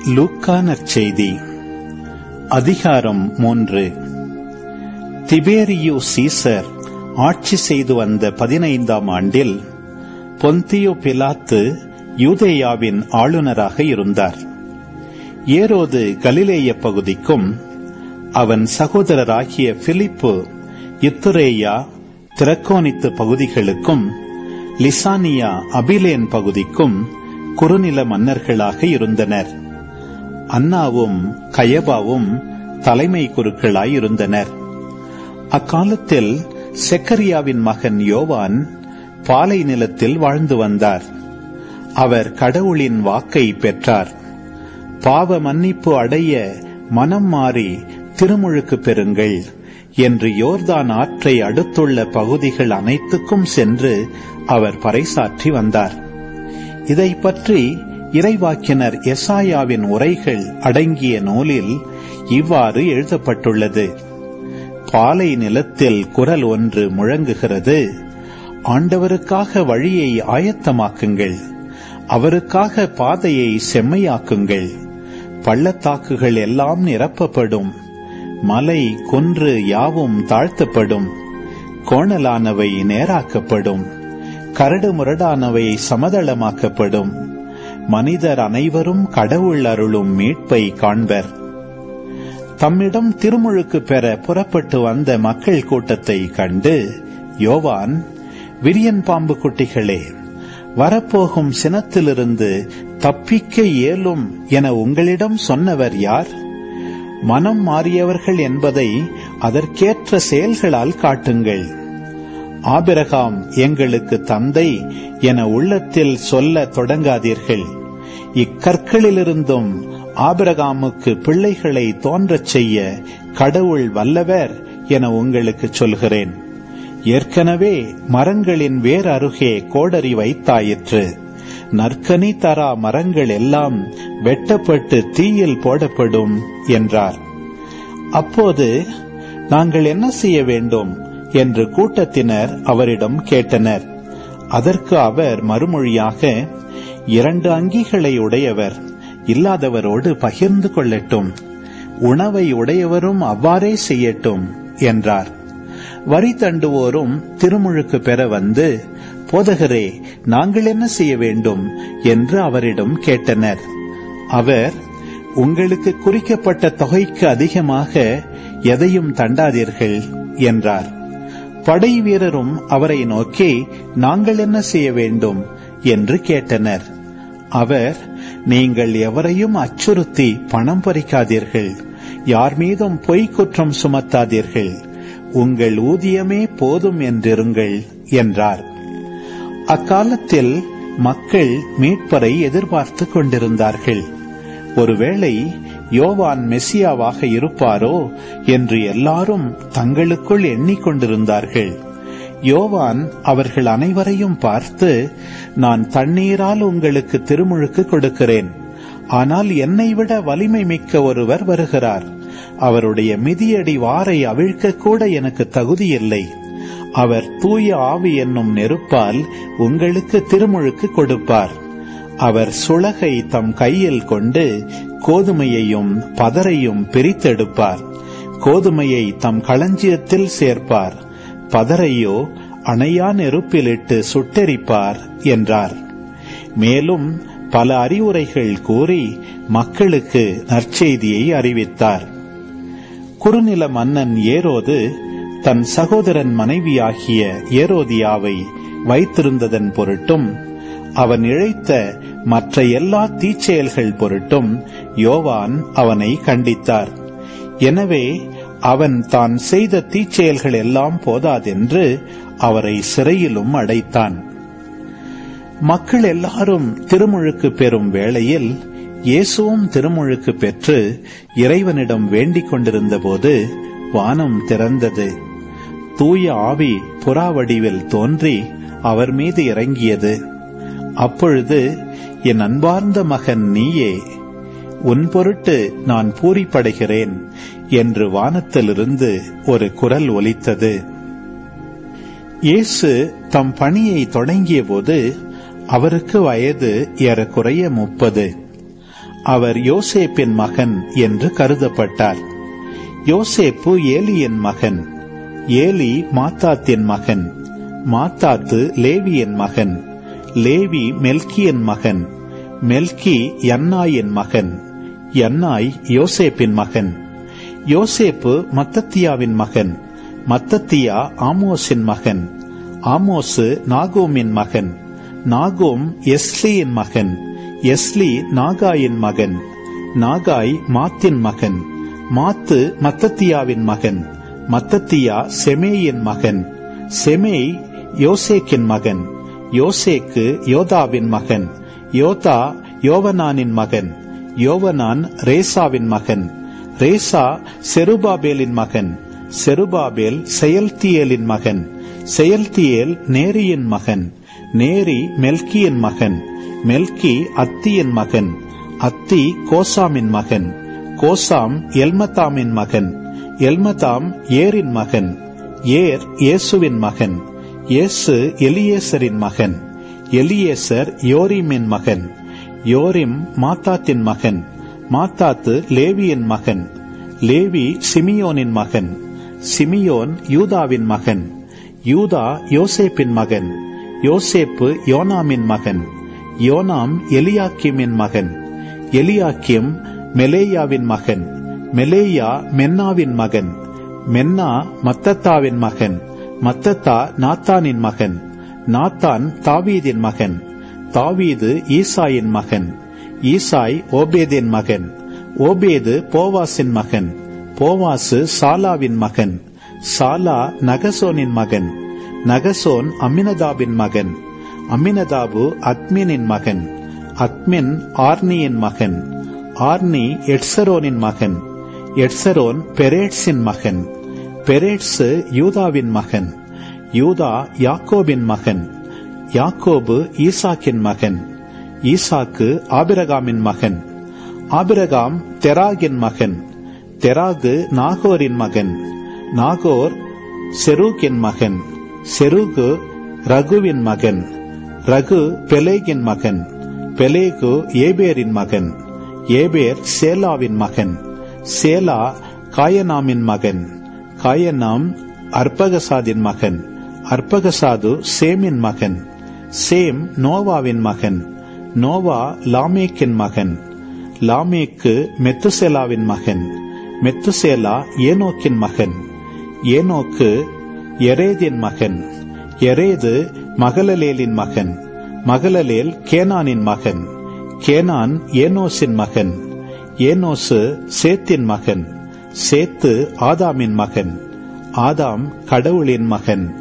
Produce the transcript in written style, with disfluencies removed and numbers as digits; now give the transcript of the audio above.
லூக்கா நற்செய்தி அதிகாரம் 3. திபேரியு சீசர் ஆட்சி செய்து வந்த 15ஆம் ஆண்டில் பொந்தியு பிலாத்து யூதேயாவின் ஆளுநராக இருந்தார். ஏரோது கலிலேய பகுதிக்கும் அவன் சகோதரராகிய பிலிப்பு இத்துரேயா திரக்கோனித்து பகுதிகளுக்கும் லிசானியா அபிலேன் பகுதிக்கும் குறுநில மன்னர்களாக இருந்தனர். அன்னாவும் கயபாவும் தலைமை குருக்களாயிருந்தனர். அக்காலத்தில் செக்கரியாவின் மகன் யோவான் பாலை நிலத்தில் வாழ்ந்து வந்தார். அவர் கடவுளின் வாக்கை பெற்றார். பாவ மன்னிப்பு அடைய மனம் மாறி திருமுழுக்கு பெறுங்கள் என்று யோர்தான் ஆற்றை அடுத்துள்ள பகுதிகள் அனைத்துக்கும் சென்று அவர் பறைசாற்றி வந்தார். இதை பற்றி இறைவாக்கினர் எசாயாவின் உரைகள் அடங்கிய நூலில் இவ்வாறு எழுதப்பட்டுள்ளது. பாலை நிலத்தில் குரல் ஒன்று முழங்குகிறது, ஆண்டவருக்காக வழியை ஆயத்தமாக்குங்கள், அவருக்காக பாதையை செம்மையாக்குங்கள். பள்ளத்தாக்குகள் எல்லாம் நிரப்பப்படும், மலை குன்று யாவும் தாழ்த்தப்படும், கோணலானவை நேராக்கப்படும், கரடு முரடானவை சமதளமாக்கப்படும். மனிதர் அனைவரும் கடவுள் அருளும் மீட்பை காண்பர். தம்மிடம் திருமுழுக்கு பெற புறப்பட்டு வந்த மக்கள் கூட்டத்தை கண்டு யோவான், விரியன் பாம்பு குட்டிகளே, வரப்போகும் சினத்திலிருந்து தப்பிக்க இயலும் என உங்களிடம் சொன்னவர் யார்? மனம் மாறியவர்கள் என்பதை அதற்கேற்ற செயல்களால் காட்டுங்கள். ஆபிரகாம் எங்களுக்கு தந்தை என உள்ளத்தில் சொல்ல தொடங்காதீர்கள். இக்கற்களிலிருந்தும் ஆபிரகாமுக்கு பிள்ளைகளை தோன்றச் செய்ய கடவுள் வல்லவர் என உங்களுக்கு சொல்கிறேன். ஏற்கனவே மரங்களின் வேர் அருகே கோடரி வைத்தாயிற்று. நற்கனி தரா மரங்கள் எல்லாம் வெட்டப்பட்டு தீயில் போடப்படும் என்றார். அப்போது நாங்கள் என்ன செய்ய வேண்டும் என்று கூட்டத்தினர் அவரிடம் கேட்டனர். அதற்கு அவர் மறுமொழியாக, 2 அங்கிகளை உடையவர் இல்லாதவரோடு பகிர்ந்து கொள்ளட்டும், உணவை உடையவரும் அவ்வாறே செய்யட்டும் என்றார். வரி தண்டுவோரும் திருமுழுக்கு பெற வந்து, போதகரே, நாங்கள் என்ன செய்ய வேண்டும் என்று அவரிடம் கேட்டனர். அவர், உங்களுக்கு குறிக்கப்பட்ட தொகைக்கு அதிகமாக எதையும் தண்டாதீர்கள் என்றார். படை வீரரும் அவரை நோக்கி, நாங்கள் என்ன செய்ய வேண்டும் என்று கேட்டனர். அவர், நீங்கள் எவரையும் அச்சுறுத்தி பணம் பறிக்காதீர்கள், யார் மீதும் பொய் குற்றம் சுமத்தாதீர்கள், உங்கள் ஊதியமே போதும் என்றிருங்கள் என்றார். அக்காலத்தில் மக்கள் மீட்பரை எதிர்பார்த்து கொண்டிருந்தார்கள். ஒருவேளை யோவான் மெசியாவாக இருப்பாரோ என்று எல்லாரும் தங்களுக்குள் எண்ணிக்கொண்டிருந்தார்கள். யோவான் அவர்கள் அனைவரையும் பார்த்து, நான் தண்ணீரால் உங்களுக்கு திருமுழுக்கு கொடுக்கிறேன், ஆனால் என்னை விட வலிமை மிக்க ஒருவர் வருகிறார், அவருடைய மிதியடி வாரை அவிழ்க்க கூட எனக்கு தகுதியில்லை. அவர் தூய ஆவி என்னும் நெருப்பால் உங்களுக்கு திருமுழுக்கு கொடுப்பார். அவர் சுளகை தம் கையில் கொண்டு கோதுமையையும் பதரையும் பிரித்தெடுப்பார். கோதுமையை தம் களஞ்சியத்தில் சேர்ப்பார், பதரையோ அணையா நெருப்பிலிட்டு சுட்டெரிப்பார் என்றார். மேலும் பல அறிவுரைகள் கூறி மக்களுக்கு நற்செய்தியை அறிவித்தார். குறுநில மன்னன் ஏரோது தன் சகோதரன் மனைவியாகிய ஏரோதியாவை வைத்திருந்ததன் பொருட்டும் அவன் இழைத்த மற்ற எல்லா தீச்செயல்கள் பொருட்டும் யோவான் அவனை கண்டித்தார். எனவே அவன் தான் செய்த தீச்செயல்கள் எல்லாம் போதாதென்று அவரை சிறையிலும் அடைத்தான். மக்கள் எல்லாரும் திருமுழுக்கு பெறும் வேளையில் இயேசுவும் திருமுழுக்கு பெற்று இறைவனிடம் வேண்டிக் கொண்டிருந்த போது வானம் திறந்தது. தூய ஆவி புறா வடிவில் தோன்றி அவர் மீது இறங்கியது. அப்பொழுது, என் அன்பார்ந்த மகன் நீயே, உன் பொருட்டு நான் பூரிப்படைகிறேன் என்று வானத்திலிருந்து ஒரு குரல் ஒலித்தது. இயேசு தம் பணியை தொடங்கிய போது அவருக்கு வயது ஏறக்குறைய 30. அவர் யோசேப்பின் மகன் என்று கருதப்பட்டார். யோசேப்பு ஏலியின் மகன், ஏலி மாத்தாத்தின் மகன், மாத்தாத்து லேவியின் மகன், லேவி மெல்கியின் மகன், மெல்கி யன்னாயின் மகன், யன்னாய் யோசேப்பின் மகன், யோசேப்பு மத்தத்தியாவின் மகன், மத்தத்தியா ஆமோஸின் மகன், ஆமோசு நாகூமின் மகன், நாகூம் எஸ்லியின் மகன், எஸ்லி நாகாயின் மகன், நாகாய் மாத்தின் மகன், மாத்து மத்தத்தியாவின் மகன், மத்தத்தியா செமேயின் மகன், செமேய் யோசேக்கின் மகன், யோசேக்கு யோதாவின் மகன், யோதா யோவனானின் மகன், யோவனான் ரேசாவின் மகன், ரேசா செருபாபேலின் மகன், செருபாபேல் செயல்தியேலின் மகன், செயல்தியேல் நேரியின் மகன், நேரி மெல்கியின் மகன், மெல்கி அத்தியின் மகன், அத்தி கோசாமின் மகன், கோசாம் எல்மதாமின் மகன், எல்மதாம் ஏரின் மகன், ஏர் இயேசுவின் மகன், இயேசு எலியேசரின் மகன், எலியேசர் யோரிமின் மகன், யோரிம் மாத்தாத்தின் மகன், மாத்தாத்து லேவியின் மகன், லேவி சிமியோனின் மகன், சிமியோன் யூதாவின் மகன், யூதா யோசேப்பின் மகன், யோசேப்பு யோனாமின் மகன், யோனாம் எலியாக்கிமின் மகன், எலியாக்கிம் மெலேயாவின் மகன், மெலேயா மென்னாவின் மகன், மென்னா மத்தத்தாவின் மகன், மத்தத்தா நாத்தானின் மகன், நாத்தான் தாவீதின் மகன், தாவீது ஈசாயின் மகன், ஈசாய் ஓபேதின் மகன், ஓபேது போவாசின் மகன், போவாசு சாலாவின் மகன், சாலா நகசோனின் மகன், நகசோன் அம்மினதாபின் மகன், அம்மினதாபு அத்மினின் மகன், அத்மின் ஆர்னியின் மகன், ஆர்னி எட்சரோனின் மகன், எட்சரோன் பெரேட்ஸின் மகன், பெரேட்சு யூதாவின் மகன், யூதா யாக்கோபின் மகன், யாக்கோபு ஈசாக்கின் மகன், ஈசாக்கு ஆபிரகாமின் மகன், ஆபிரகாம் தெராகின் மகன், தெராகு நாகோரின் மகன், நாகோர் செரூகின் மகன், செரூகு ரகுவின் மகன், ரகு பெலேகின் மகன், பெலேகு ஏபேரின் மகன், ஏபேர் சேலாவின் மகன், சேலா காயனாமின் மகன், காயனாம் அர்பகசாதின் மகன், அர்பகசாது சேமின் மகன், சேம் நோவாவின் மகன், நோவா லாமேக்கின் மகன், லாமேக்கு மெத்துசேலாவின் மகன், மெத்துசேலா ஏனோக்கின் மகன், ஏனோக்கு எரேதின் மகன், எரேது மகலலேலின் மகன், மகலலேல் கேனானின் மகன், கேனான் ஏனோசின் மகன், ஏனோசு சேத்தின் மகன், சேத்து ஆதாமின் மகன், ஆதாம் கடவுளின் மகன்.